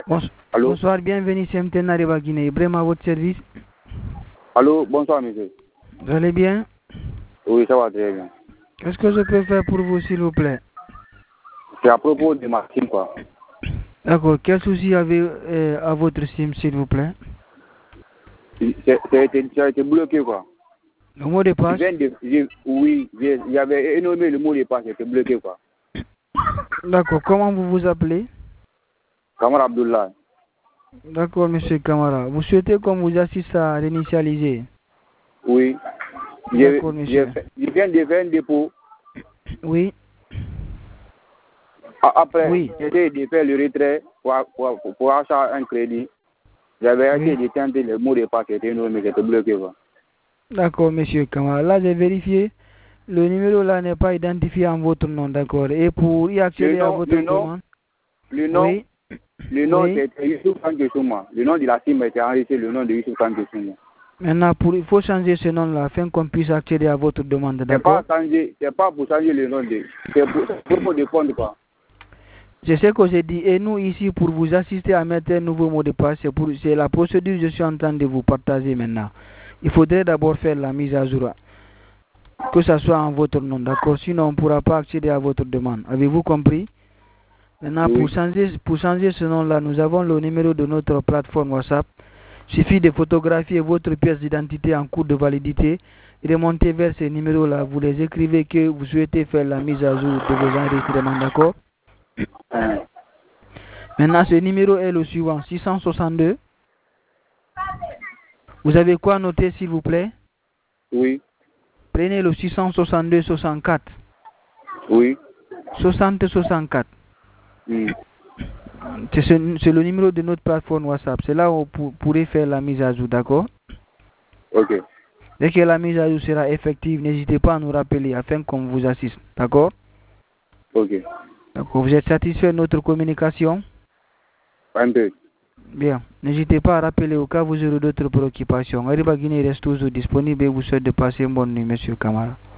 Allô? Bonsoir, bienvenue chez MTN Arriva Guinée. Ibrahim à votre service. Allô, bonsoir monsieur. Vous allez bien? Oui, ça va très bien. Qu'est-ce que je peux faire pour vous, s'il vous plaît? C'est à propos de ma SIM, quoi. D'accord. Quel souci avez à votre SIM, s'il vous plaît? Ça a été bloqué, quoi. Le mot de passe? Oui, il y avait énormément le mot de passe, c'était bloqué, quoi. D'accord. Comment vous vous appelez? Kamar Abdullah. D'accord, monsieur Kamara. Vous souhaitez qu'on vous assiste à réinitialiser? Oui. D'accord, monsieur. Je viens de faire un dépôt. Oui. Après, Oui. j'ai essayé de faire le retrait pour acheter un crédit. J'avais essayé de tenter le mot de passe, c'était énorme, mais c'était bloqué, quoi. D'accord, monsieur Kamara. Là, j'ai vérifié. Le numéro là n'est pas identifié en votre nom, d'accord. Et pour y accéder à votre demande? Le nom, Oui. c'était Youssouf Kankesouma. Le nom de la SIM était enregistré, le nom de Youssouf Kankesouma. Maintenant, il faut changer ce nom-là afin qu'on puisse accéder à votre demande, d'accord? C'est pas pour changer le nom c'est pour répondre, quoi. C'est ce que j'ai dit. Et nous, ici, pour vous assister à mettre un nouveau mot de passe, c'est la procédure que je suis en train de vous partager maintenant. Il faudrait d'abord faire la mise à jour, que ce soit en votre nom, d'accord? Sinon, on ne pourra pas accéder à votre demande. Avez-vous compris? Maintenant, Oui. pour changer ce nom-là, nous avons le numéro de notre plateforme WhatsApp. Il suffit de photographier votre pièce d'identité en cours de validité et de monter vers ces numéros-là. Vous les écrivez que vous souhaitez faire la mise à jour de vos enregistrements, d'accord? Maintenant, ce numéro est le suivant, 662. Vous avez quoi noter, s'il vous plaît? Oui. Prenez le 662 64. Oui. 60 64. C'est le numéro de notre plateforme WhatsApp. C'est là où vous pourrez faire la mise à jour, d'accord? Ok. Dès que la mise à jour sera effective, n'hésitez pas à nous rappeler afin qu'on vous assiste, d'accord? Ok. D'accord. Vous êtes satisfait de notre communication? Un peu. Bien. N'hésitez pas à rappeler au cas où vous aurez d'autres préoccupations. Arriva Guinée reste toujours disponible et vous souhaite de passer une bonne nuit, monsieur Kamara.